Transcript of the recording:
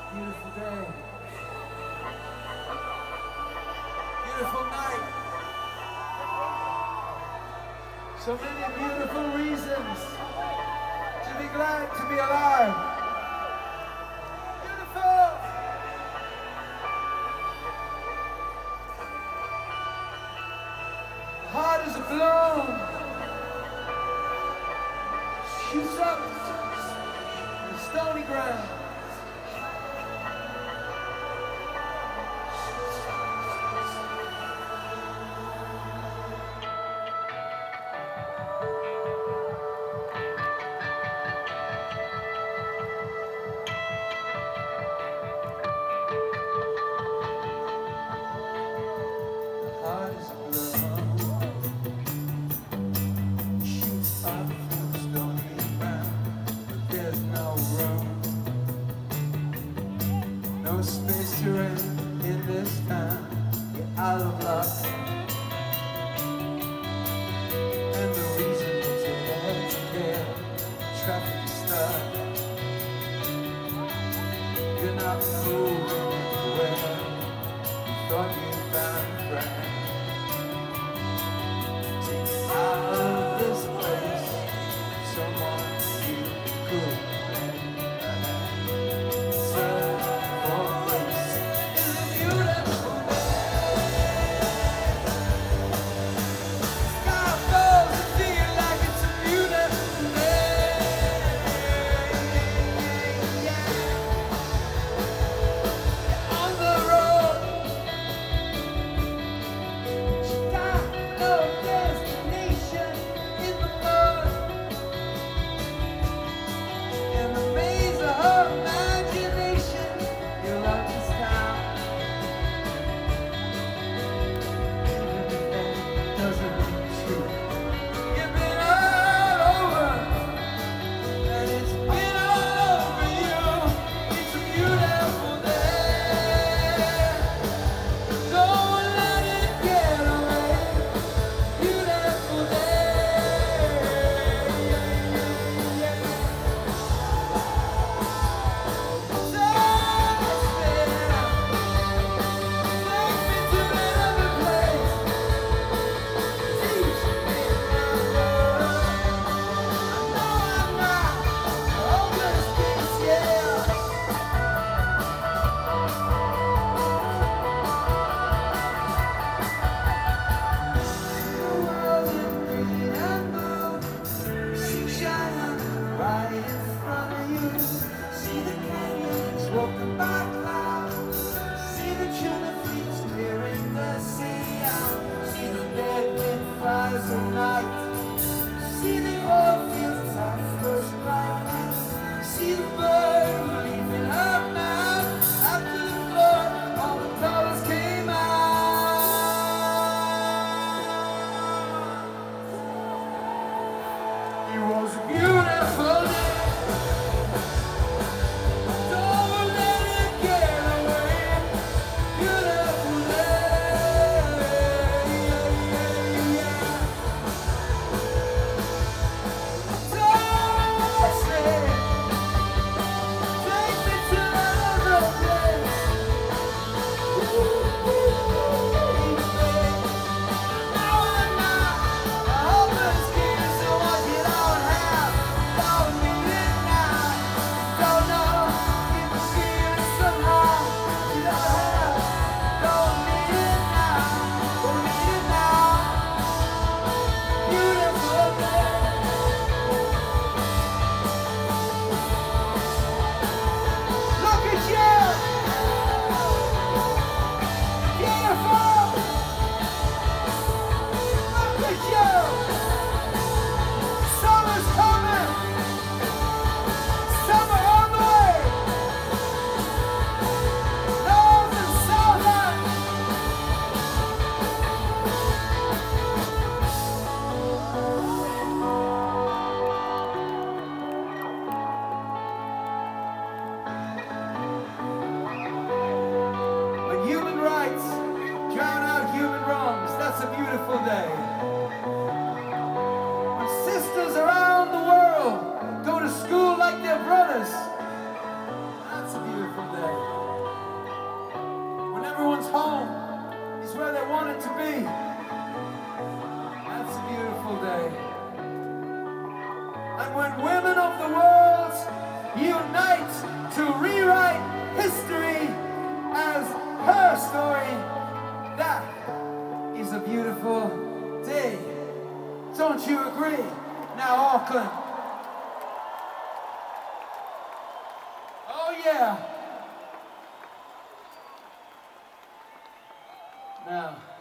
Beautiful day. Beautiful night. So many beautiful reasons to be glad to be alive. Beautiful. The heart is a bloom. Shoots up in the stony ground. Heart is a bloom, shoots up from the stony ground, but there's no room, no space to rent in this town. You're out of luck, and the reason is your head's clear, traffic is stuck. You're not moving anywhere. You thought you found a friend. Out of this place, someone you could lend a hand. Search for a place in the beautiful day. Sky falls and feel like it's a beautiful day. You're on the road, you got no destination in the mud. In the maze of her imagination, you love this town. Even if that doesn't ring true, you've been all over, and it's been all over you. It's a beautiful day. Don't let it get away. Beautiful day. Right in front of you, see the canyons walking by clouds, see the tuna fleets clearing the sea out, see the dead fires at night, see the oil fields at first light, see the bird leaving her mouth after the flood, all the colors came out. It was a beautiful day. Don't let it get away. Beautiful day. Don't say, take me to another place. Now I'm not a hopeless kid, so I get out half. Don't need it now. Don't know if I feel it somehow. Get out half. Don't need it now. Don't need it now. Beautiful day. Look at you. Beautiful. Look at you. Summer's coming. Summer on the way. North and southern. When human rights drown out human wrongs, that's a beautiful day. When sisters around the world go to school like their brothers, that's a beautiful day. to rewrite history as her story. That is a beautiful day. Don't you agree? Now, Auckland. Oh, yeah. Now.